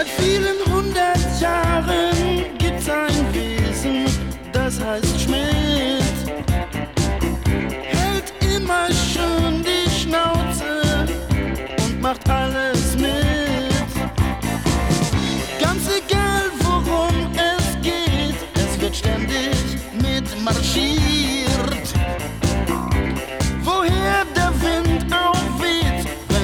Seit vielen 100 Jahren gibt's ein Wesen, das heißt Schmidt. Hält immer schön die Schnauze und macht alles mit. Ganz egal worum es geht, es wird ständig mit marschiert.